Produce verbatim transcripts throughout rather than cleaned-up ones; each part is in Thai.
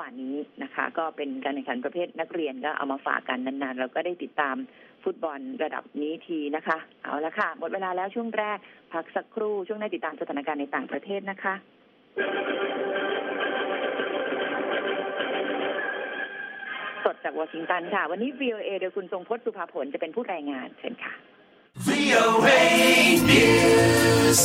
านนี้นะคะก็เป็นการแข่งขันประเภทนักเรียนก็เอามาฝากกันนานๆเราก็ได้ติดตามฟุตบอลระดับนี้ทีนะคะเอาละค่ะหมดเวลาแล้วช่วงแรกพักสักครู่ช่วงหน้าติดตามสถานการณ์ในต่างประเทศนะคะสดจากวอชิงตันค่ะวันนี้ วี โอ เอ โดยคุณทรงพจน์สุภาผลจะเป็นผู้รายงานเชิญค่ะ วี โอ เอ News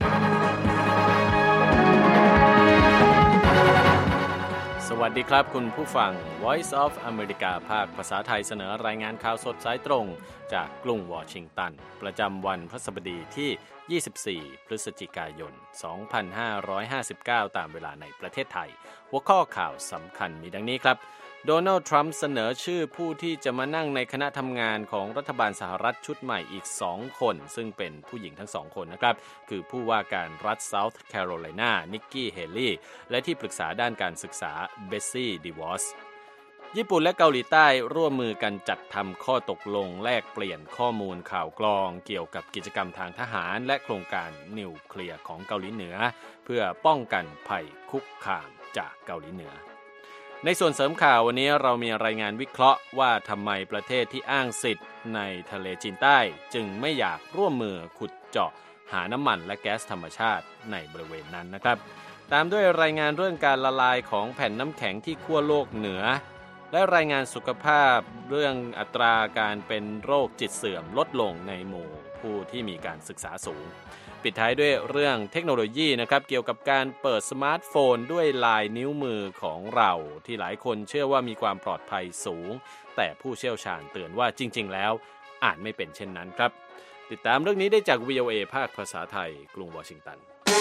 สวัสดีครับคุณผู้ฟัง Voice of America ภาคภาษาไทยเสนอรายงานข่าวสดสายตรงจากกรุงวอชิงตันประจำวันพฤหัสบดีที่ยี่สิบสี่พฤศจิกายนสองพันห้าร้อยห้าสิบเก้าตามเวลาในประเทศไทยหัวข้อข่าวสำคัญมีดังนี้ครับโดนัลด์ทรัมป์เสนอชื่อผู้ที่จะมานั่งในคณะทำงานของรัฐบาลสหรัฐชุดใหม่อีกสองคนซึ่งเป็นผู้หญิงทั้งสองคนนะครับคือผู้ว่าการรัฐเซาท์แคโรไลนานิกกี้เฮลี่และที่ปรึกษาด้านการศึกษาเบสซี่ดีวอสญี่ปุ่นและเกาหลีใต้ร่วมมือกันจัดทำข้อตกลงแลกเปลี่ยนข้อมูลข่าวกรองเกี่ยวกับกิจกรรมทางทหารและโครงการนิวเคลียร์ของเกาหลีเหนือเพื่อป้องกันภัยคุกคามจากเกาหลีเหนือในส่วนเสริมข่าววันนี้เรามีรายงานวิเคราะห์ว่าทำไมประเทศที่อ้างสิทธิ์ในทะเลจีนใต้จึงไม่อยากร่วมมือขุดเจาะหาน้ำมันและแก๊สธรรมชาติในบริเวณนั้นนะครับตามด้วยรายงานเรื่องการละลายของแผ่นน้ำแข็งที่ขั้วโลกเหนือและรายงานสุขภาพเรื่องอัตราการเป็นโรคจิตเสื่อมลดลงในหมู่ผู้ที่มีการศึกษาสูงปิดท้ายด้วยเรื่องเทคโนโลยีนะครับเกี่ยวกับการเปิดสมาร์ทโฟนด้วยลายนิ้วมือของเราที่หลายคนเชื่อว่ามีความปลอดภัยสูงแต่ผู้เชี่ยวชาญเตือนว่าจริงๆแล้วอาจไม่เป็นเช่นนั้นครับติดตามเรื่องนี้ได้จาก วี โอ เอ ภาคภาษาไทยกรุงวอชิงตัน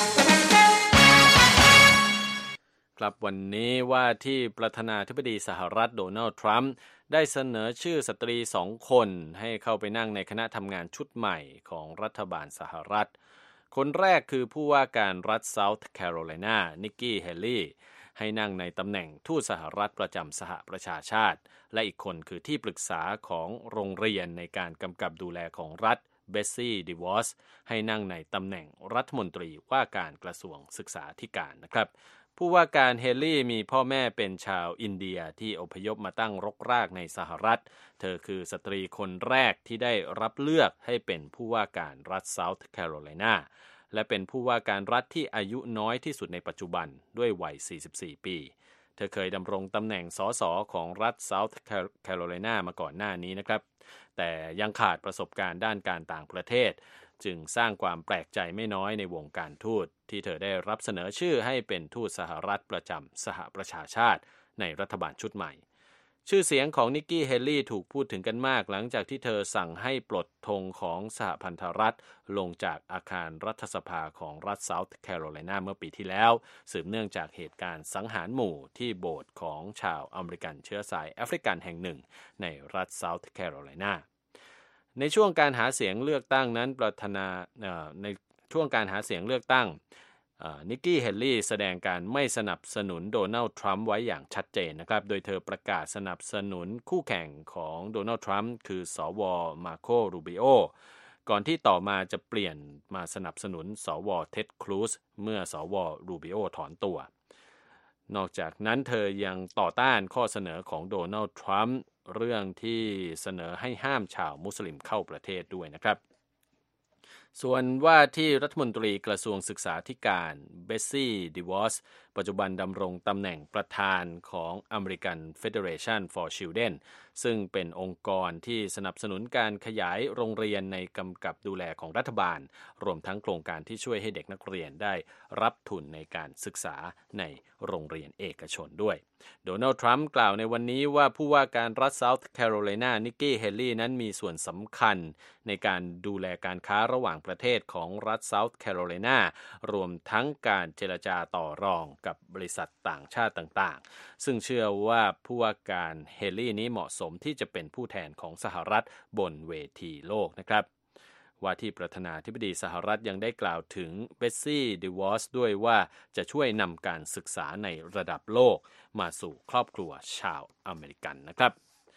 ครับวันนี้ว่าที่ประธานาธิบดีสหรัฐโดนัลด์ทรัมป์ได้เสนอชื่อสตรีสองคนให้เข้าไปนั่งในคณะทำงานชุดใหม่ของรัฐบาลสหรัฐคนแรกคือผู้ว่าการรัฐเซาท์แคโรไลนานิกกี้เฮลี่ให้นั่งในตำแหน่งทูตสหรัฐประจำสหประชาชาติและอีกคนคือที่ปรึกษาของโรงเรียนในการกำกับดูแลของรัฐเบสซี่ดีวอสให้นั่งในตำแหน่งรัฐมนตรีว่าการกระทรวงศึกษาธิการนะครับผู้ว่าการเฮลี่มีพ่อแม่เป็นชาวอินเดียที่อพยพมาตั้งรกรากในสหรัฐเธอคือสตรีคนแรกที่ได้รับเลือกให้เป็นผู้ว่าการรัฐเซาท์แคโรไลนาและเป็นผู้ว่าการรัฐที่อายุน้อยที่สุดในปัจจุบันด้วยวัยสี่สิบสี่ปีเธอเคยดำรงตำแหน่งสสของรัฐเซาท์แคโรไลนามาก่อนหน้านี้นะครับแต่ยังขาดประสบการณ์ด้านการต่างประเทศจึงสร้างความแปลกใจไม่น้อยในวงการทูตที่เธอได้รับเสนอชื่อให้เป็นทูตสหรัฐประจำสหประชาชาติในรัฐบาลชุดใหม่ชื่อเสียงของนิกกี้เฮลี่ถูกพูดถึงกันมากหลังจากที่เธอสั่งให้ปลดธงของสหพันธรัฐลงจากอาคารรัฐสภาของรัฐเซาท์แคโรไลนาเมื่อปีที่แล้วสืบเนื่องจากเหตุการณ์สังหารหมู่ที่โบสถ์ของชาวอเมริกันเชื้อสายแอฟริกันแห่งหนึ่งในรัฐเซาท์แคโรไลนาในช่วงการหาเสียงเลือกตั้งนั้นประธานาในช่วงการหาเสียงเลือกตั้งนิกกี้เฮลี่แสดงการไม่สนับสนุนโดนัลด์ทรัมป์ไว้อย่างชัดเจนนะครับโดยเธอประกาศสนับสนุนคู่แข่งของโดนัลด์ทรัมป์คือสวมาโครูบิโอก่อนที่ต่อมาจะเปลี่ยนมาสนับสนุนสวเท็ดครูซเมื่อสวรูบิโอถอนตัวนอกจากนั้นเธอยังต่อต้านข้อเสนอของโดนัลด์ทรัมป์เรื่องที่เสนอให้ห้ามชาวมุสลิมเข้าประเทศด้วยนะครับส่วนว่าที่รัฐมนตรีกระทรวงศึกษาธิการเบสซี่ดีวอสปัจจุบันดำรงตำแหน่งประธานของ American Federation for Children ซึ่งเป็นองค์กรที่สนับสนุนการขยายโรงเรียนในกำกับดูแลของรัฐบาลรวมทั้งโครงการที่ช่วยให้เด็กนักเรียนได้รับทุนในการศึกษาในโรงเรียนเอกชนด้วยโดนัลด์ทรัมป์กล่าวในวันนี้ว่าผู้ว่าการรัฐเซาท์แคโรไลนานิกกี้เฮลี่นั้นมีส่วนสำคัญในการดูแลการค้าระหว่างประเทศของรัฐเซาท์แคโรไลนารวมทั้งการเจรจาต่อรองกับบริษัทต่างชาติต่างๆซึ่งเชื่อว่าผู้ว่าการเฮลี่นี้เหมาะสมที่จะเป็นผู้แทนของสหรัฐบนเวทีโลกนะครับว่าที่ประธานาธิบดีสหรัฐยังได้กล่าวถึงเบสซี่ดีวอสด้วยว่าจะช่วยนำการศึกษาในระดับโลกมาสู่ครอบครัวชาวอเมริกันนะครับ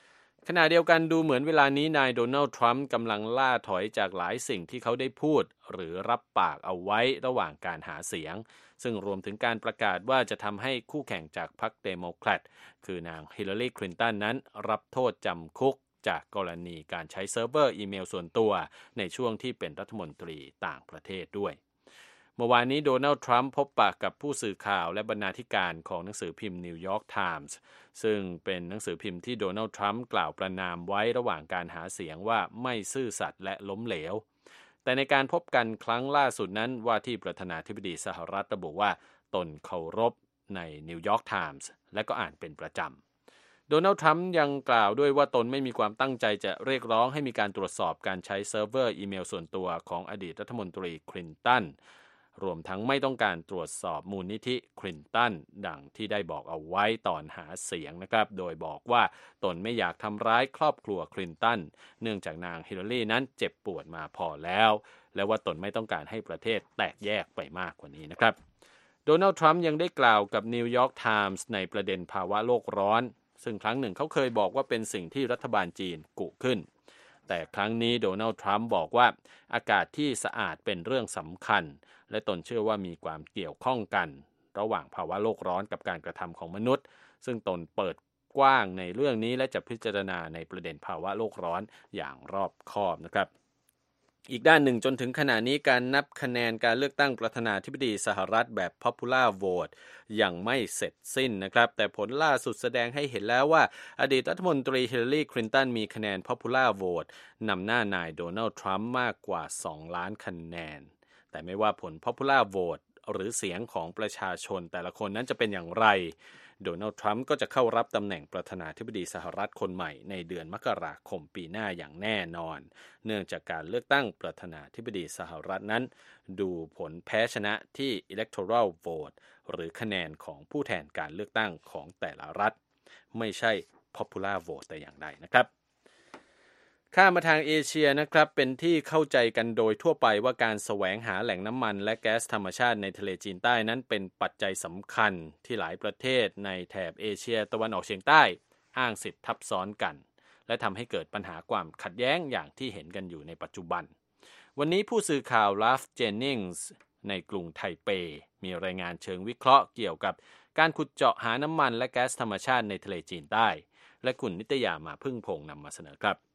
ขณะเดียวกันดูเหมือนเวลานี้นายโดนัลด์ทรัมป์กำลังล่าถอยจากหลายสิ่งที่เขาได้พูดหรือรับปากเอาไว้ระหว่างการหาเสียงซึ่งรวมถึงการประกาศว่าจะทำให้คู่แข่งจากพรรคเดโมแครตคือนางฮิลลารีคลินตันนั้นรับโทษจำคุกจากกรณีการใช้เซิร์ฟเวอร์อีเมลส่วนตัวในช่วงที่เป็นรัฐมนตรีต่างประเทศด้วยเมื่อวานนี้โดนัลด์ทรัมป์พบปะกับผู้สื่อข่าวและบรรณาธิการของหนังสือพิมพ์นิวยอร์กไทมส์ซึ่งเป็นหนังสือพิมพ์ที่โดนัลด์ทรัมป์กล่าวประณามไว้ระหว่างการหาเสียงว่าไม่ซื่อสัตย์และล้มเหลวแต่ในการพบกันครั้งล่าสุดนั้นว่าที่ประธานาธิบดีสหรัฐระบุว่าตนเคารพในนิวยอร์กไทมส์และก็อ่านเป็นประจำโดนัลด์ทรัมป์ยังกล่าวด้วยว่าตนไม่มีความตั้งใจจะเรียกร้องให้มีการตรวจสอบการใช้เซิร์ฟเวอร์อีเมลส่วนตัวของอดีตรัฐมนตรีคลินตันรวมทั้งไม่ต้องการตรวจสอบมูลนิธิคลินตันดังที่ได้บอกเอาไว้ตอนหาเสียงนะครับโดยบอกว่าตนไม่อยากทำร้ายครอบครัวคลินตันเนื่องจากนางฮิลลารีนั้นเจ็บปวดมาพอแล้วและว่าตนไม่ต้องการให้ประเทศแตกแยกไปมากกว่านี้นะครับโดนัลด์ทรัมป์ยังได้กล่าวกับนิวยอร์กไทมส์ในประเด็นภาวะโลกร้อนซึ่งครั้งหนึ่งเขาเคยบอกว่าเป็นสิ่งที่รัฐบาลจีนกุขึ้นแต่ครั้งนี้โดนัลด์ทรัมป์บอกว่าอากาศที่สะอาดเป็นเรื่องสำคัญและตนเชื่อว่ามีความเกี่ยวข้องกันระหว่างภาวะโลกร้อนกับการกระทำของมนุษย์ซึ่งตนเปิดกว้างในเรื่องนี้และจะพิจารณาในประเด็นภาวะโลกร้อนอย่างรอบคอบนะครับอีกด้านหนึ่งจนถึงขณะนี้การนับคะแนนการเลือกตั้งประธานาธิบดีสหรัฐแบบ Popular Vote ยังไม่เสร็จสิ้นนะครับแต่ผลล่าสุดแสดงให้เห็นแล้วว่าอดีตรัฐมนตรีฮิลลารีคลินตันมีคะแนน Popular Vote นำหน้านายโดนัลด์ทรัมป์มากกว่าสองล้านคะแนนแต่ไม่ว่าผล Popular Vote หรือเสียงของประชาชนแต่ละคนนั้นจะเป็นอย่างไรโดนัลด์ทรัมป์ก็จะเข้ารับตำแหน่งประธานาธิบดีสหรัฐคนใหม่ในเดือนมกราคมปีหน้าอย่างแน่นอนเนื่องจากการเลือกตั้งประธานาธิบดีสหรัฐนั้นดูผลแพ้ชนะที่ Electoral Vote หรือคะแนนของผู้แทนการเลือกตั้งของแต่ละรัฐไม่ใช่ Popular Vote แต่อย่างใดนะครับข้ามมาทางเอเชียนะครับเป็นที่เข้าใจกันโดยทั่วไปว่าการแสวงหาแหล่งน้ำมันและแก๊สธรรมชาติในทะเลจีนใต้นั้นเป็นปัจจัยสำคัญที่หลายประเทศในแถบเอเชียตะวันออกเฉียงใต้อ้างสิทธิ์ทับซ้อนกันและทำให้เกิดปัญหาความขัดแย้งอย่างที่เห็นกันอยู่ในปัจจุบันวันนี้ผู้สื่อข่าวลาฟเจนนิงส์ในกรุงไทเปมีรายงานเชิงวิเคราะห์เกี่ยวกับการขุดเจาะหาน้ำมันและแก๊สธรรมชาติในทะเลจีนใต้และคุณนิตยามาพึ่งพงษ์นำมาเสนอครับ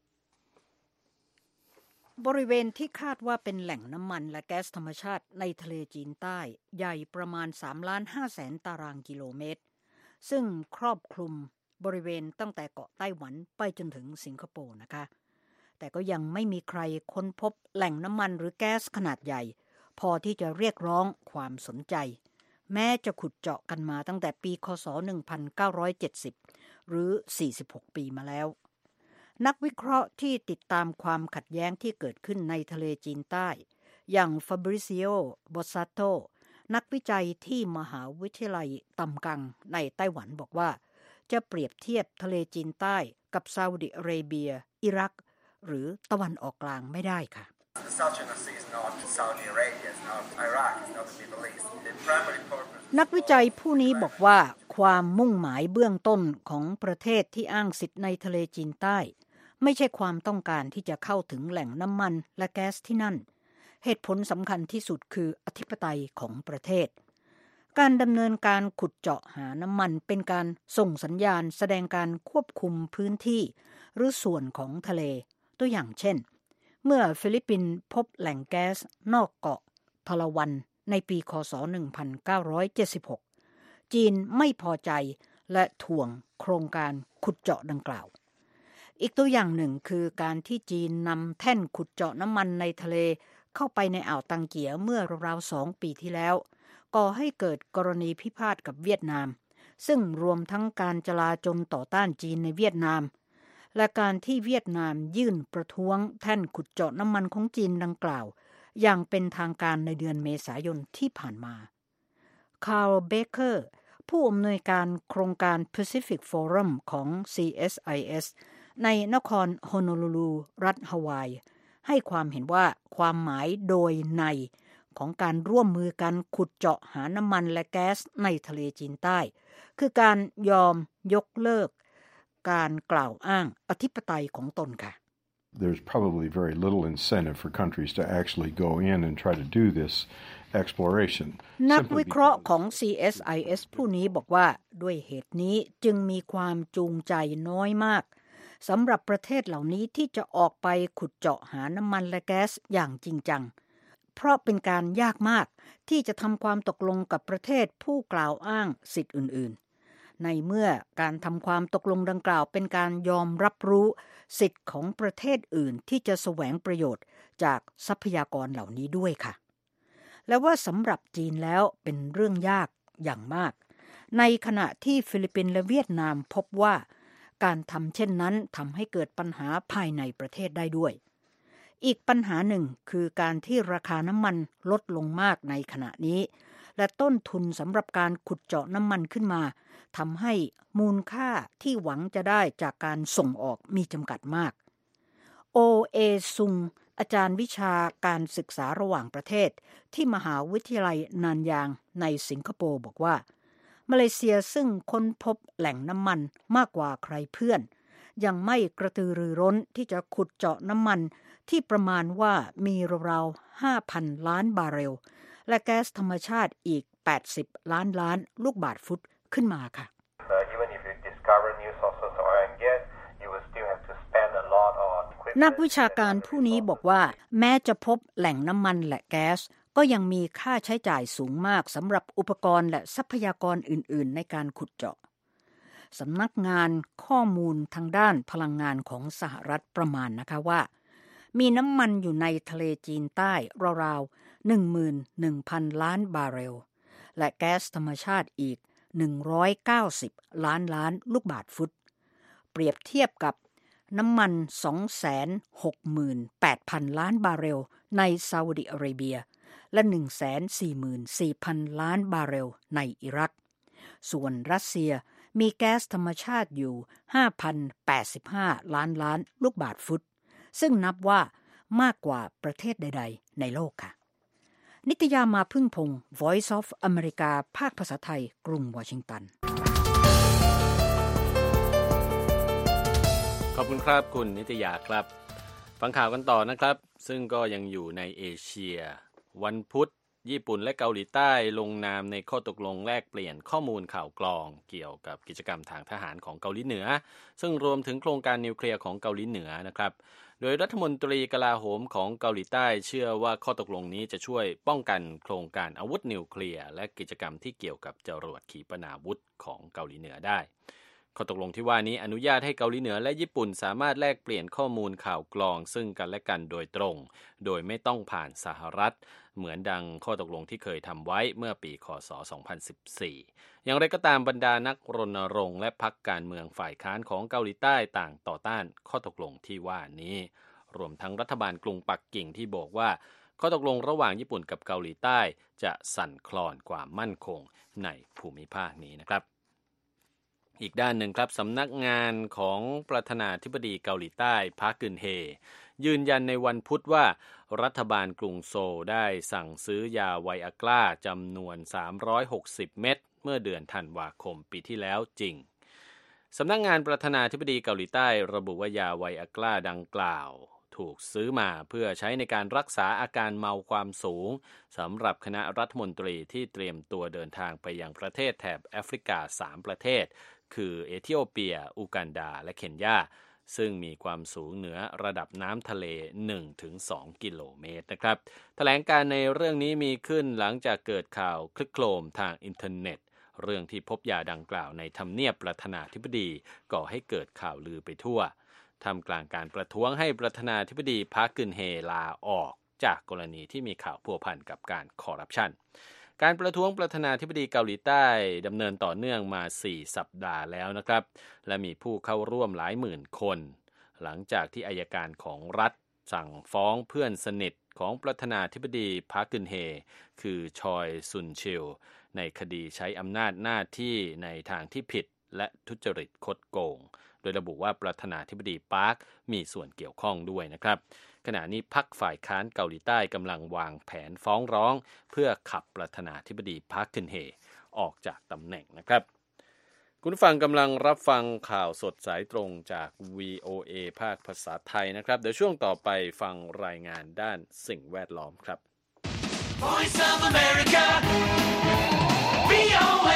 บริเวณที่คาดว่าเป็นแหล่งน้ำมันและแก๊สธรรมชาติในทะเลจีนใต้ใหญ่ประมาณ สามล้านห้าแสน ตารางกิโลเมตรซึ่งครอบคลุมบริเวณตั้งแต่เกาะไต้หวันไปจนถึงสิงคโปร์นะคะแต่ก็ยังไม่มีใครค้นพบแหล่งน้ำมันหรือแก๊สขนาดใหญ่พอที่จะเรียกร้องความสนใจแม้จะขุดเจาะกันมาตั้งแต่ปีค.ศ. หนึ่งพันเก้าร้อยเจ็ดสิบหรือสี่สิบหกปีมาแล้วนักวิเคราะห์ที่ติดตามความขัดแย้งที่เกิดขึ้นในทะเลจีนใต้อย่างฟาบริซิโอ บอสซาโตนักวิจัยที่มหาวิทยาลัยตำกังในไต้หวันบอกว่าจะเปรียบเทียบทะเลจีนใต้กับซาอุดิอาระเบียอิรักหรือตะวันออกกลางไม่ได้ค่ะ นักวิจัยผู้นี้บอกว่าความมุ่งหมายเบื้องต้นของประเทศที่อ้างสิทธิ์ในทะเลจีนใต้ไม่ใช่ความต้องการที่จะเข้าถึงแหล่งน้ำมันและแก๊สที่นั่นเหตุผลสำคัญที่สุดคืออธิปไตยของประเทศการดำเนินการขุดเจาะหาน้ำมันเป็นการส่งสัญญาณแสดงการควบคุมพื้นที่หรือส่วนของทะเลตัวอย่างเช่นเมื่อฟิลิปปินส์พบแหล่งแก๊สนอกเกาะพาลาวันในปีค.ศ. หนึ่งพันเก้าร้อยเจ็ดสิบหกจีนไม่พอใจและถ่วงโครงการขุดเจาะดังกล่าวอีกตัวอย่างหนึ่งคือการที่จีนนำแท่นขุดเจาะน้ำมันในทะเลเข้าไปในอ่าวตังเกียเมื่อราวๆสองปีที่แล้วก่อให้เกิดกรณีพิพาทกับเวียดนามซึ่งรวมทั้งการจลาจลต่อต้านจีนในเวียดนามและการที่เวียดนามยื่นประท้วงแท่นขุดเจาะน้ำมันของจีนดังกล่าวอย่างเป็นทางการในเดือนเมษายนที่ผ่านมาคาร์ลเบเกอร์ผู้อำนวยการโครงการ Pacific Forum ของ ซี เอส ไอ เอส ในนครโฮโนลูลูรัฐฮาวายให้ความเห็นว่าความหมายโดยในของการร่วมมือกันขุดเจาะหาน้ำมันและแก๊สในทะเลจีนใต้คือการยอมยกเลิกการกล่าวอ้างอธิปไตยของตนค่ะ There's probably very little incentive for countries to actually go in and try to do this exploration. นักวิเคราะห์ของ ซี เอส ไอ เอส ผู้นี้บอกว่าด้วยเหตุนี้จึงมีความจูงใจน้อยมากสำหรับประเทศเหล่านี้ที่จะออกไปขุดเจาะหาน้ำมันและแก๊สอย่างจริงจังเพราะเป็นการยากมากที่จะทำความตกลงกับประเทศผู้กล่าวอ้างสิทธิ์อื่นๆในเมื่อการทำความตกลงดังกล่าวเป็นการยอมรับรู้สิทธิ์ของประเทศอื่นที่จะแสวงประโยชน์จากทรัพยากรเหล่านี้ด้วยค่ะและว่าสำหรับจีนแล้วเป็นเรื่องยากอย่างมากในขณะที่ฟิลิปปินส์และเวียดนามพบว่าการทำเช่นนั้นทำให้เกิดปัญหาภายในประเทศได้ด้วยอีกปัญหาหนึ่งคือการที่ราคาน้ำมันลดลงมากในขณะนี้และต้นทุนสำหรับการขุดเจาะน้ำมันขึ้นมาทำให้มูลค่าที่หวังจะได้จากการส่งออกมีจำกัดมากโอเอซุงอาจารย์วิชาการศึกษาระหว่างประเทศที่มหาวิทยาลัยนานยางในสิงคโปร์บอกว่ามาเลเซียซึ่งค้นพบแหล่งน้ำมันมากกว่าใครเพื่อนยังไม่กระตือรือร้นที่จะขุดเจาะน้ำมันที่ประมาณว่ามีราวๆ ห้าพัน ล้านบาร์เรลและแก๊สธรรมชาติอีกแปดสิบล้านล้านลูกบาศก์ฟุตขึ้นมาค่ะ Even if you discover new sources of oil and gas, you will still have to spend a lot on equipment. นักวิชาการผู้นี้บอกว่าแม้จะพบแหล่งน้ำมันและแก๊สก็ยังมีค่าใช้จ่ายสูงมากสำหรับอุปกรณ์และทรัพยากรอื่นๆในการขุดเจาะสำนักงานข้อมูลทางด้านพลังงานของสหรัฐประมาณนะคะว่ามีน้ำมันอยู่ในทะเลจีนใต้ราวๆ หนึ่งหมื่นหนึ่งพัน ล้านบาร์เรลและแก๊สธรรมชาติอีกหนึ่งร้อยเก้าสิบล้านล้านลูกบาศก์ฟุตเปรียบเทียบกับน้ำมัน สองแสนหกหมื่นแปดพัน ล้านบาร์เรลในซาอุดิอาระเบียและ หนึ่งแสนสี่หมื่นสี่พัน ล้านบาร์เรลในอิรักส่วนรัสเซียมีแก๊สธรรมชาติอยู่ ห้าพันแปดสิบห้า ล้านล้านลูกบาศก์ฟุตซึ่งนับว่ามากกว่าประเทศใดๆในโลกค่ะนิตยามาพึ่งพงศ์ Voice of America ภาคภาษาไทยกรุงวอชิงตันขอบคุณครับคุณนิตยาครับฟังข่าวกันต่อนะครับซึ่งก็ยังอยู่ในเอเชียวันพุธญี่ปุ่นและเกาหลีใต้ลงนามในข้อตกลงแลกเปลี่ยนข้อมูลข่าวกรองเกี่ยวกับกิจกรรมทางทหารของเกาหลีเหนือซึ่งรวมถึงโครงการนิวเคลียร์ของเกาหลีเหนือนะครับโดยรัฐมนตรีกลาโหมของเกาหลีใต้เชื่อว่าข้อตกลงนี้จะช่วยป้องกันโครงการอาวุธนิวเคลียร์และกิจกรรมที่เกี่ยวกับจรวดขีปนาวุธของเกาหลีเหนือได้ข้อตกลงที่ว่านี้อนุญาตให้เกาหลีเหนือและญี่ปุ่นสามารถแลกเปลี่ยนข้อมูลข่าวกรองซึ่งกันและกันโดยตรงโดยไม่ต้องผ่านสหรัฐเหมือนดังข้อตกลงที่เคยทำไว้เมื่อปีค.ศ. สองพันสิบสี่อย่างไรก็ตามบรรดานักรณรงค์และพรรคการเมืองฝ่ายค้านของเกาหลีใต้ต่างต่อต้านข้อตกลงที่ว่านี้รวมทั้งรัฐบาลกรุงปักกิ่งที่บอกว่าข้อตกลงระหว่างญี่ปุ่นกับเกาหลีใต้จะสั่นคลอนความมั่นคงในภูมิภาคนี้นะครับอีกด้านหนึ่งครับสำนักงานของประธานาธิบดีเกาหลีใต้พาร์คกึนเฮยืนยันในวันพุธว่ารัฐบาลกรุงโซลได้สั่งซื้อยาไวอากร้าจำนวนสามร้อยหกสิบเม็ดเมื่อเดือนธันวาคมปีที่แล้วจริงสำนักงานประธานาธิบดีเกาหลีใต้ระบุว่ายาไวอากร้าดังกล่าวถูกซื้อมาเพื่อใช้ในการรักษาอาการเมาความสูงสำหรับคณะรัฐมนตรีที่เตรียมตัวเดินทางไปยังประเทศแถบแอฟริกาสามประเทศคือเอธิโอเปียอูกันดาและเคนยาซึ่งมีความสูงเหนือระดับน้ำทะเล หนึ่งถึงสอง กิโลเมตรนะครับแถลงการในเรื่องนี้มีขึ้นหลังจากเกิดข่าวคลึกโครมทางอินเทอร์เน็ตเรื่องที่พบยาดังกล่าวในทำเนียบประธานาธิบดีก่อให้เกิดข่าวลือไปทั่วทำกลางการประท้วงให้ประธานาธิบดีพาร์คกึนเฮลาออกจากกรณีที่มีข่าวพัวพันกับการคอร์รัปชันการประท้วงประธานาธิบดีเกาหลีใต้ดำเนินต่อเนื่องมาสี่สัปดาห์แล้วนะครับและมีผู้เข้าร่วมหลายหมื่นคนหลังจากที่อัยการของรัฐสั่งฟ้องเพื่อนสนิทของประธานาธิบดีพาร์คกึนเฮคือชอยซุนชิลในคดีใช้อำนาจหน้าที่ในทางที่ผิดและทุจริตคดโกงโดยระบุว่าประธานาธิบดีปาร์คมีส่วนเกี่ยวข้องด้วยนะครับขณะนี้พรรคฝ่ายค้านเกาหลีใต้กำลังวางแผนฟ้องร้องเพื่อขับประธานาธิบดีพาร์คกึนเฮออกจากตำแหน่งนะครับคุณฟังกำลังรับฟังข่าวสดสายตรงจาก วี โอ เอ ภาคภาษาไทยนะครับเดี๋ยวช่วงต่อไปฟังรายงานด้านสิ่งแวดล้อมครับ Voice of America วี โอ เอ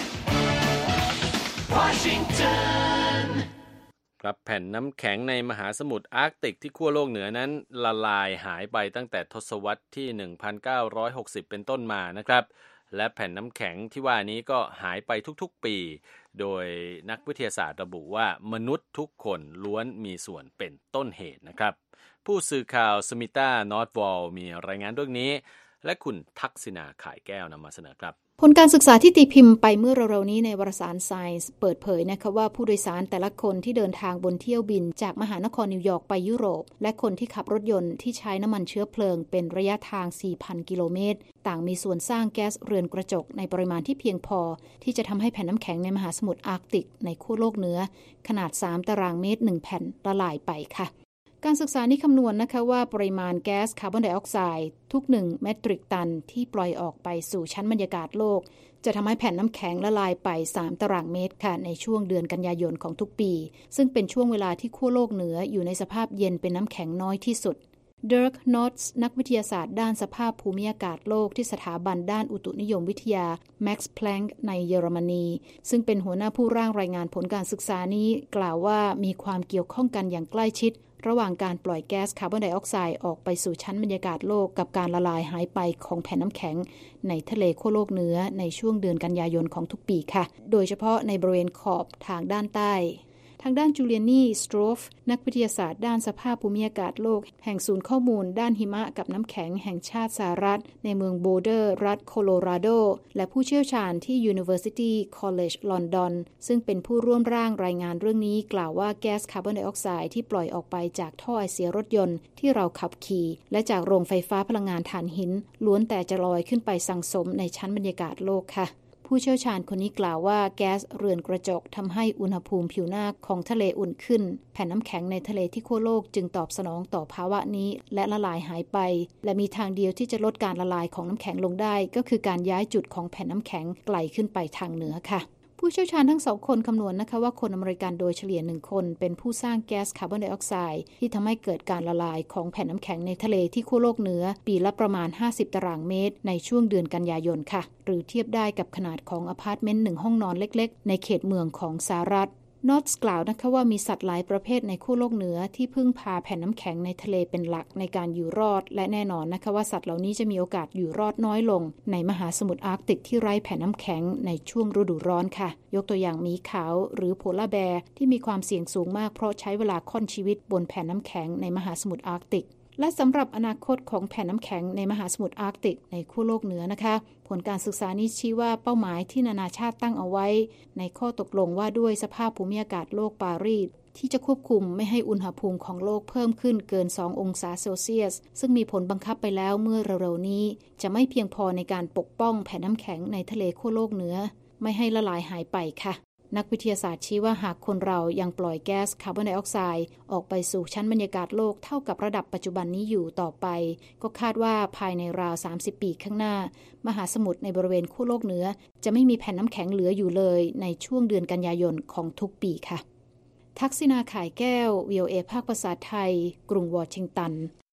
Washington ครับแผ่นน้ำแข็งในมหาสมุทรอาร์กติกที่ขั้วโลกเหนือนั้นละลายหายไปตั้งแต่ทศวรรษที่ หนึ่งพันเก้าร้อยหกสิบ เป็นต้นมานะครับและแผ่นน้ำแข็งที่ว่านี้ก็หายไปทุกๆปีโดยนักวิทยาศาสตร์ระบุว่ามนุษย์ทุกคนล้วนมีส่วนเป็นต้นเหตุนะครับผู้สื่อข่าวสมิต้านอร์ทวอลมีรายงานเรื่องนี้และคุณทักษิณาข่ายแก้วนำมาเสนอครับผลการศึกษาที่ตีพิมพ์ไปเมื่อเร็วๆนี้ในวารสาร Science เปิดเผยนะคะว่าผู้โดยสารแต่ละคนที่เดินทางบนเที่ยวบินจากมหานครนิวยอร์กไปยุโรปและคนที่ขับรถยนต์ที่ใช้น้ำมันเชื้อเพลิงเป็นระยะทาง สี่พัน กิโลเมตรต่างมีส่วนสร้างแก๊สเรือนกระจกในปริมาณที่เพียงพอที่จะทำให้แผ่นน้ำแข็งในมหาสมุทรอาร์กติกในขั้วโลกเหนือขนาดสามตารางเมตรหนึ่งแผ่นละลายไปค่ะการศึกษานี้คำนวณนะคะว่าปริมาณแก๊สคาร์บอนไดออกไซด์ทุกหนึ่งเมตริกตันที่ปล่อยออกไปสู่ชั้นบรรยากาศโลกจะทำให้แผ่นน้ำแข็งละลายไปสามตารางเมตรค่ะในช่วงเดือนกันยายนของทุกปีซึ่งเป็นช่วงเวลาที่ขั้วโลกเหนืออยู่ในสภาพเย็นเป็นน้ำแข็งน้อยที่สุดเดิร์กนอตส์นักวิทยาศาสตร์ด้านสภาพภูมิอากาศโลกที่สถาบันด้านอุตุนิยมวิทยาแม็กซ์แพลงก์ในเยอรมนีซึ่งเป็นหัวหน้าผู้ร่างรายงานผลการศึกษานี้กล่าวว่ามีความเกี่ยวข้องกันอย่างใกล้ชิดระหว่างการปล่อยแก๊สคาร์บอนไดออกไซด์ออกไปสู่ชั้นบรรยากาศโลกกับการละลายหายไปของแผ่นน้ำแข็งในทะเลขั้วโลกเหนือในช่วงเดือนกันยายนของทุกปีค่ะโดยเฉพาะในบริเวณขอบทางด้านใต้ทางด้านจูเลียนีสโตรฟนักวิทยาศาสตร์ด้านสภาพภูมิอากาศโลกแห่งศูนย์ข้อมูลด้านหิมะกับน้ำแข็งแห่งชาติสหรัฐในเมืองโบเดอร์รัฐโคโลราโดและผู้เชี่ยวชาญที่ University College London ซึ่งเป็นผู้ร่วมร่างรายงานเรื่องนี้กล่าวว่าแก๊สคาร์บอนไดออกไซด์ที่ปล่อยออกไปจากท่อไอเสียรถยนต์ที่เราขับขี่และจากโรงไฟฟ้าพลังงานถ่านหินล้วนแต่จะลอยขึ้นไปสังสมในชั้นบรรยากาศโลกค่ะผู้เชี่ยวชาญคนนี้กล่าวว่าแก๊สเรือนกระจกทำให้อุณหภูมิผิวหน้าของทะเลอุ่นขึ้นแผ่นน้ำแข็งในทะเลที่ขั้วโลกจึงตอบสนองต่อภาวะนี้และละลายหายไปและมีทางเดียวที่จะลดการละลายของน้ำแข็งลงได้ก็คือการย้ายจุดของแผ่นน้ำแข็งไกลขึ้นไปทางเหนือค่ะผู้เชี่ยวชาญทั้งสองคนคำนวณนะคะว่าคนอเมริกันโดยเฉลี่ยหนึ่งคนเป็นผู้สร้างแก๊สคาร์บอนไดออกไซด์ที่ทำให้เกิดการละลายของแผ่นน้ำแข็งในทะเลที่ขั้วโลกเหนือปีละประมาณห้าสิบตารางเมตรในช่วงเดือนกันยายนค่ะหรือเทียบได้กับขนาดของอพาร์ตเมนต์หนึ่งห้องนอนเล็กๆในเขตเมืองของสหรัฐนอตส์กล่าวนะคะว่ามีสัตว์หลายประเภทในขั้วโลกเหนือที่พึ่งพาแผ่นน้ำแข็งในทะเลเป็นหลักในการอยู่รอดและแน่นอนนะคะว่าสัตว์เหล่านี้จะมีโอกาสอยู่รอดน้อยลงในมหาสมุทรอาร์กติกที่ไร้แผ่นน้ำแข็งในช่วงฤดูร้อนค่ะยกตัวอย่างหมีขาวหรือโพลาร์แบร์ที่มีความเสี่ยงสูงมากเพราะใช้เวลาค่อนชีวิตบนแผ่นน้ำแข็งในมหาสมุทรอาร์กติกและสำหรับอนาคตของแผ่นน้ำแข็งในมหาสมุทรอาร์กติกในขั้วโลกเหนือนะคะผลการศึกษานี้ชี้ว่าเป้าหมายที่นานาชาติตั้งเอาไว้ในข้อตกลงว่าด้วยสภาพภูมิอากาศโลกปารีสที่จะควบคุมไม่ให้อุณหภูมิของโลกเพิ่มขึ้นเกินสององศาเซลเซียสซึ่งมีผลบังคับไปแล้วเมื่อเร็วๆนี้จะไม่เพียงพอในการปกป้องแผ่นน้ำแข็งในทะเลขั้วโลกเหนือไม่ให้ละลายหายไปค่ะนักวิทยาศาสตร์ชี้ว่าหากคนเรายังปล่อยแก๊สคาร์บอนไดออกไซด์ออกไปสู่ชั้นบรรยากาศโลกเท่ากับระดับปัจจุบันนี้อยู่ต่อไปก็คาดว่าภายในราวสามสิบปีข้างหน้ามหาสมุทรในบริเวณขั้วโลกเหนือจะไม่มีแผ่นน้ำแข็งเหลืออยู่เลยในช่วงเดือนกันยายนของทุกปีค่ะทักษิณาข่ายแก้ว วี โอ เอ ภาคภาษาไทยกรุงวอชิงตัน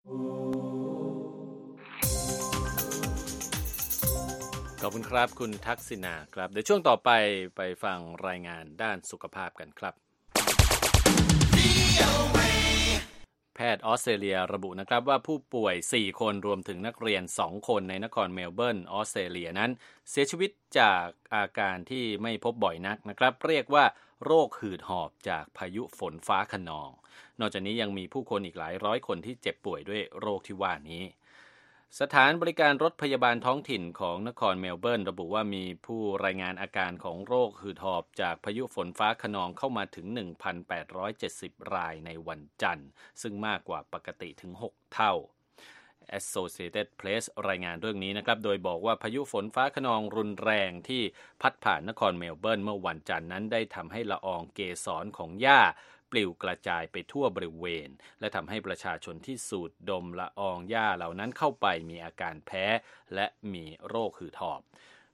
ขอบคุณครับคุณทักษิณาครับเดี๋ยวช่วงต่อไปไปฟังรายงานด้านสุขภาพกันครับแพทย์ออสเตรเลียระบุนะครับว่าผู้ป่วยสี่คนรวมถึงนักเรียนสองคนในนครเมลเบิร์นออสเตรเลียนั้นเสียชีวิตจากอาการที่ไม่พบบ่อยนักนะครับเรียกว่าโรคหืดหอบจากพายุฝนฟ้าคะนองนอกจากนี้ยังมีผู้คนอีกหลายร้อยคนที่เจ็บป่วยด้วยโรคที่ว่านี้สถานบริการรถพยาบาลท้องถิ่นของนครเมลเบิร์นระบุว่ามีผู้รายงานอาการของโรคหืดหอบจากพายุฝนฟ้าคะนองเข้ามาถึง หนึ่งพันแปดร้อยเจ็ดสิบ รายในวันจันทร์ซึ่งมากกว่าปกติถึงหกเท่า Associated Press รายงานเรื่องนี้นะครับโดยบอกว่าพายุฝนฟ้าคะนองรุนแรงที่พัดผ่านนครเมลเบิร์นเมื่อวันจันทร์นั้นได้ทำให้ละอองเกสรของหญ้าปลิวกระจายไปทั่วบริเวณและทำให้ประชาชนที่สูดดมละอองหญ้าเหล่านั้นเข้าไปมีอาการแพ้และมีโรคหืดหอบ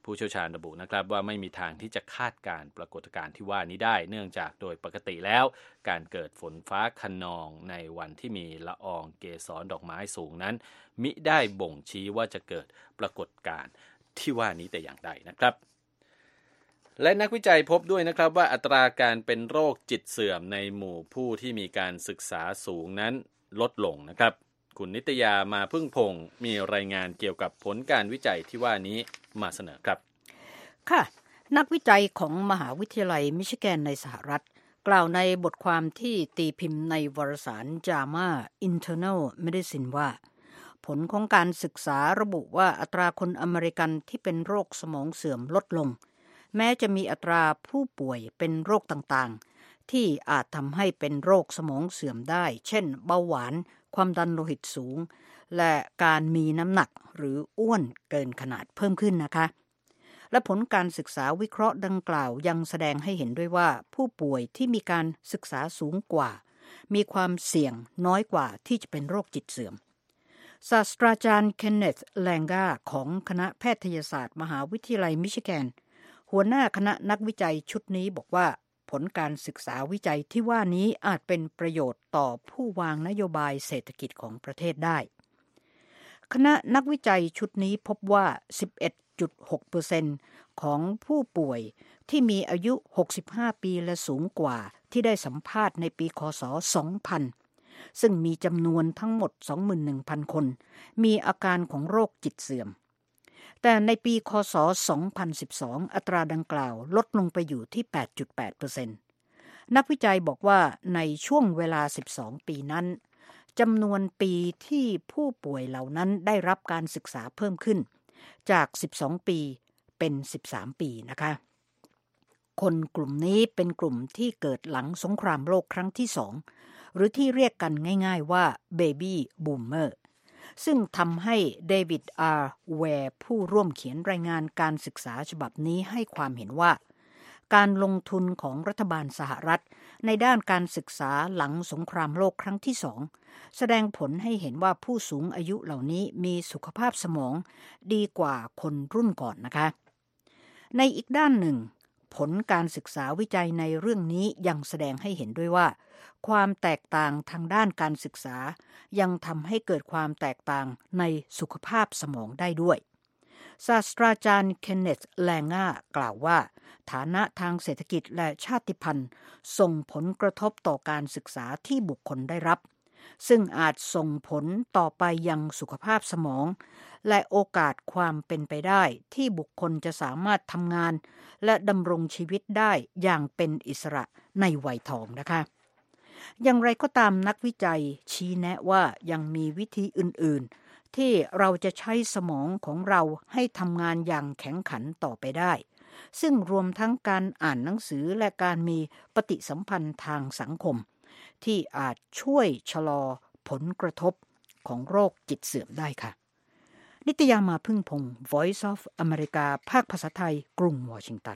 ผู้เชี่ยวชาญระบุนะครับว่าไม่มีทางที่จะคาดการณ์ปรากฏการณ์ที่ว่านี้ได้เนื่องจากโดยปกติแล้วการเกิดฝนฟ้าคะนองในวันที่มีละอองเกสรดอกไม้สูงนั้นมิได้บ่งชี้ว่าจะเกิดปรากฏการณ์ที่ว่านี้แต่อย่างใดนะครับและนักวิจัยพบด้วยนะครับว่าอัตราการเป็นโรคจิตเสื่อมในหมู่ผู้ที่มีการศึกษาสูงนั้นลดลงนะครับคุณนิตยามาพึ่งพงศ์มีรายงานเกี่ยวกับผลการวิจัยที่ว่านี้มาเสนอครับค่ะนักวิจัยของมหาวิทยาลัยมิชิแกนในสหรัฐกล่าวในบทความที่ตีพิมพ์ในวารสาร จาม่า Internal Medicine ว่าผลของการศึกษาระบุว่าอัตราคนอเมริกันที่เป็นโรคสมองเสื่อมลดลงแม้จะมีอัตราผู้ป่วยเป็นโรคต่างๆที่อาจทำให้เป็นโรคสมองเสื่อมได้เช่นเบาหวานความดันโลหิตสูงและการมีน้ำหนักหรืออ้วนเกินขนาดเพิ่มขึ้นนะคะและผลการศึกษาวิเคราะห์ดังกล่าวยังแสดงให้เห็นด้วยว่าผู้ป่วยที่มีการศึกษาสูงกว่ามีความเสี่ยงน้อยกว่าที่จะเป็นโรคจิตเสื่อมศาสตราจารย์เคนเนธ แลงกาของคณะแพทยศาสตร์มหาวิทยาลัยมิชิแกนหัวหน้าคณะนักวิจัยชุดนี้บอกว่าผลการศึกษาวิจัยที่ว่านี้อาจเป็นประโยชน์ต่อผู้วางนโยบายเศรษฐกิจของประเทศได้คณะนักวิจัยชุดนี้พบว่า สิบเอ็ดจุดหกเปอร์เซ็นต์ ของผู้ป่วยที่มีอายุหกสิบห้าปีและสูงกว่าที่ได้สัมภาษณ์ในปีคศสองพันซึ่งมีจำนวนทั้งหมด สองหมื่นหนึ่งพัน คนมีอาการของโรคจิตเสื่อมแต่ในปีคศสองพันสิบสองอัตราดังกล่าวลดลงไปอยู่ที่ แปดจุดแปดเปอร์เซ็นต์ นักวิจัยบอกว่าในช่วงเวลาสิบสองปีนั้นจำนวนปีที่ผู้ป่วยเหล่านั้นได้รับการศึกษาเพิ่มขึ้นจากสิบสองปีเป็นสิบสามปีนะคะคนกลุ่มนี้เป็นกลุ่มที่เกิดหลังสงครามโลกครั้งที่สองหรือที่เรียกกันง่ายๆว่าเบบี้บูมเมอร์ซึ่งทำให้เดวิด อาร์ แวร์ผู้ร่วมเขียนรายงานการศึกษาฉบับนี้ให้ความเห็นว่าการลงทุนของรัฐบาลสหรัฐในด้านการศึกษาหลังสงครามโลกครั้งที่สองแสดงผลให้เห็นว่าผู้สูงอายุเหล่านี้มีสุขภาพสมองดีกว่าคนรุ่นก่อนนะคะในอีกด้านหนึ่งผลการศึกษาวิจัยในเรื่องนี้ยังแสดงให้เห็นด้วยว่าความแตกต่างทางด้านการศึกษายังทำให้เกิดความแตกต่างในสุขภาพสมองได้ด้วยศาสตราจารย์เคนเนธ แลงกากล่าวว่าฐานะทางเศรษฐกิจและชาติพันธุ์ส่งผลกระทบต่อการศึกษาที่บุคคลได้รับซึ่งอาจส่งผลต่อไปยังสุขภาพสมองและโอกาสความเป็นไปได้ที่บุคคลจะสามารถทำงานและดำรงชีวิตได้อย่างเป็นอิสระในวัยทองนะคะอย่างไรก็ตามนักวิจัยชี้แนะว่ายังมีวิธีอื่นๆที่เราจะใช้สมองของเราให้ทำงานอย่างแข็งขันต่อไปได้ซึ่งรวมทั้งการอ่านหนังสือและการมีปฏิสัมพันธ์ทางสังคมที่อาจช่วยชะลอผลกระทบของโรคจิตเสื่อมได้ค่ะนิตยามาพึ่งพงศ์ Voice of America ภาคภาษาไทยกรุงวอชิงตัน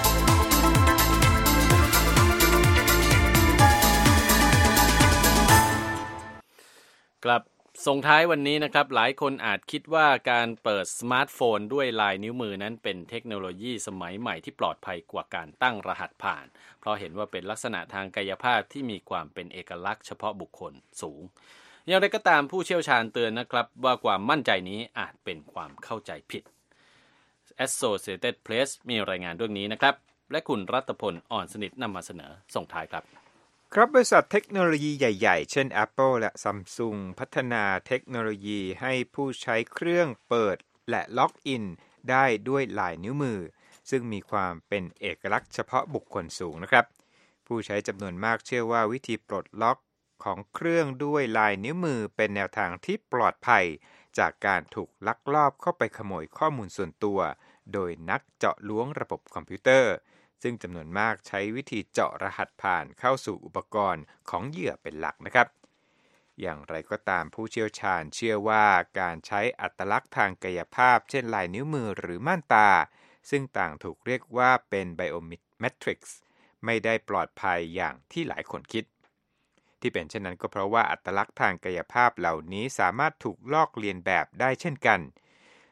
กลับส่งท้ายวันนี้นะครับหลายคนอาจคิดว่าการเปิดสมาร์ทโฟนด้วยลายนิ้วมือนั้นเป็นเทคโนโลยีสมัยใหม่ที่ปลอดภัยกว่าการตั้งรหัสผ่านเพราะเห็นว่าเป็นลักษณะทางกายภาพที่มีความเป็นเอกลักษณ์เฉพาะบุคคลสูงอย่างไรก็ตามผู้เชี่ยวชาญเตือนนะครับว่าความมั่นใจนี้อาจเป็นความเข้าใจผิด Associated Press มีรายงานเรื่องนี้นะครับและคุณรัตพลอ่อนสนิทนำมาเสนอส่งท้ายครับครับบริษัทเทคโนโลยีใหญ่ๆเช่น Apple และ Samsung พัฒนาเทคโนโลยีให้ผู้ใช้เครื่องเปิดและล็อกอินได้ด้วยลายนิ้วมือซึ่งมีความเป็นเอกลักษณ์เฉพาะบุคคลสูงนะครับผู้ใช้จำนวนมากเชื่อว่าวิธีปลดล็อกของเครื่องด้วยลายนิ้วมือเป็นแนวทางที่ปลอดภัยจากการถูกลักลอบเข้าไปขโมยข้อมูลส่วนตัวโดยนักเจาะล้วงระบบคอมพิวเตอร์ซึ่งจำนวนมากใช้วิธีเจาะรหัสผ่านเข้าสู่อุปกรณ์ของเหยื่อเป็นหลักนะครับอย่างไรก็ตามผู้เชี่ยวชาญเชื่อว่าการใช้อัตลักษณ์ทางกายภาพเช่นลายนิ้วมือหรือม่านตาซึ่งต่างถูกเรียกว่าเป็นไบโอเมตริกส์ไม่ได้ปลอดภัยอย่างที่หลายคนคิดที่เป็นเช่นนั้นก็เพราะว่าอัตลักษณ์ทางกายภาพเหล่านี้สามารถถูกลอกเลียนแบบได้เช่นกัน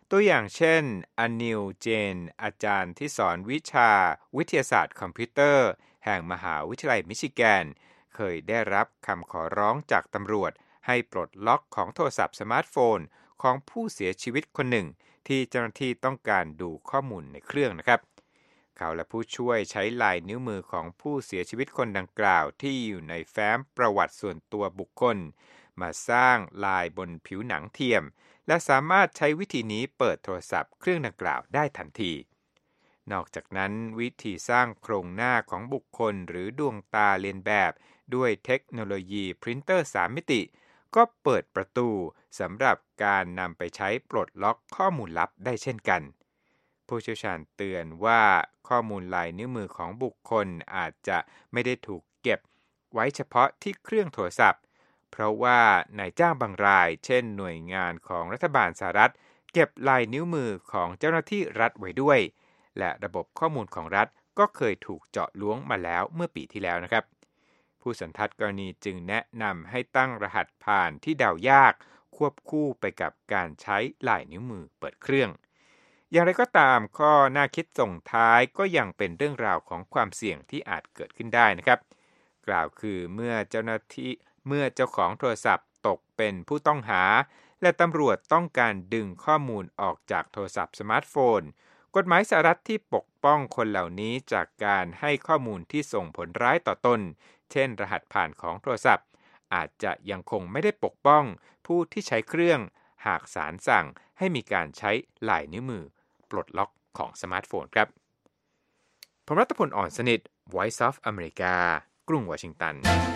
ตัวอย่างเช่นอนิล เจนอาจารย์ที่สอนวิชาวิทยาศาสตร์คอมพิวเตอร์แห่งมหาวิทยาลัยมิชิแกนเคยได้รับคำขอร้องจากตำรวจให้ปลดล็อกของโทรศัพท์สมาร์ทโฟนของผู้เสียชีวิตคนหนึ่งที่เจ้าหน้าที่ต้องการดูข้อมูลในเครื่องนะครับเขาและผู้ช่วยใช้ลายนิ้วมือของผู้เสียชีวิตคนดังกล่าวที่อยู่ในแฟ้มประวัติส่วนตัวบุคคลมาสร้างลายบนผิวหนังเทียมและสามารถใช้วิธีนี้เปิดโทรศัพท์เครื่องดังกล่าวได้ทันทีนอกจากนั้นวิธีสร้างโครงหน้าของบุคคลหรือดวงตาเลียนแบบด้วยเทคโนโลยีพรินเตอร์สามมิติก็เปิดประตูสำหรับการนำไปใช้ปลดล็อกข้อมูลลับได้เช่นกันผู้เชี่ยวชาญเตือนว่าข้อมูลลายนิ้วมือของบุคคลอาจจะไม่ได้ถูกเก็บไว้เฉพาะที่เครื่องโทรศัพท์เพราะว่านายจ้างบางรายเช่นหน่วยงานของรัฐบาลสหรัฐเก็บลายนิ้วมือของเจ้าหน้าที่รัฐไว้ด้วยและระบบข้อมูลของรัฐก็เคยถูกเจาะล้วงมาแล้วเมื่อปีที่แล้วนะครับผู้สันทัดกรณีจึงแนะนำให้ตั้งรหัสผ่านที่เดายากควบคู่ไปกับการใช้ลายนิ้วมือเปิดเครื่องอย่างไรก็ตามข้อน่าคิดส่งท้ายก็ยังเป็นเรื่องราวของความเสี่ยงที่อาจเกิดขึ้นได้นะครับกล่าวคือเมื่อเจ้าหน้าที่เมื่อเจ้าของโทรศัพท์ตกเป็นผู้ต้องหาและตำรวจต้องการดึงข้อมูลออกจากโทรศัพท์สมาร์ทโฟนกฎหมายสหรัฐที่ปกป้องคนเหล่านี้จากการให้ข้อมูลที่ส่งผลร้ายต่อตนเช่นรหัสผ่านของโทรศัพท์อาจจะยังคงไม่ได้ปกป้องผู้ที่ใช้เครื่องหากศาลสั่งให้มีการใช้ลายนิ้วมือปลดล็อกของสมาร์ทโฟนครับผมรัตพล อ่อนสนิท Voice of America กรุงวอชิงตัน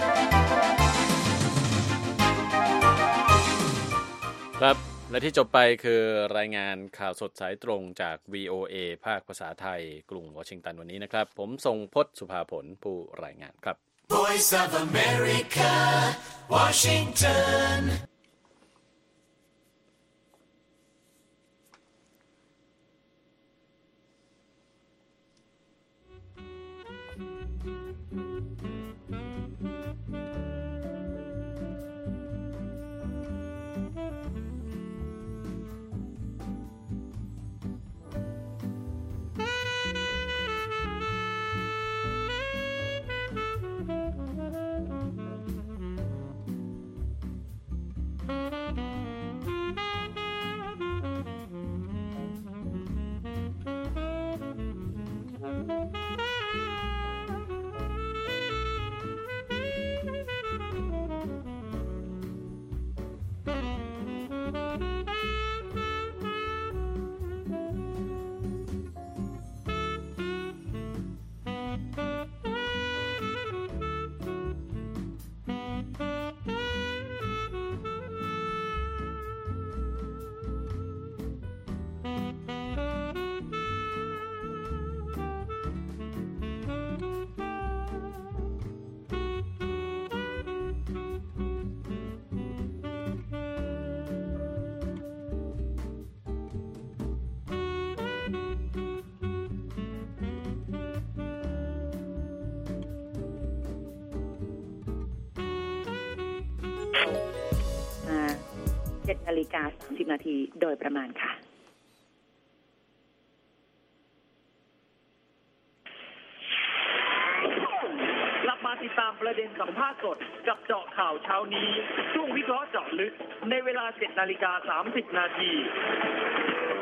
ครับและที่จบไปคือรายงานข่าวสดสายตรงจาก วี โอ เอ ภาคภาษาไทยกรุงวอชิงตันวันนี้นะครับผมทรงพจน์สุภาผลผู้รายงานครับ Voice of America Washington เจ็ดนาฬิกาสามสิบนาทีโดยประมาณค่ะกลับมาติดตามประเด็นสัมภาษณ์สดกับเจาะข่าวเช้านี้ช่วงวิเคราะห์เจาะลึกในเวลา เจ็ดนาฬิกาสามสิบนาที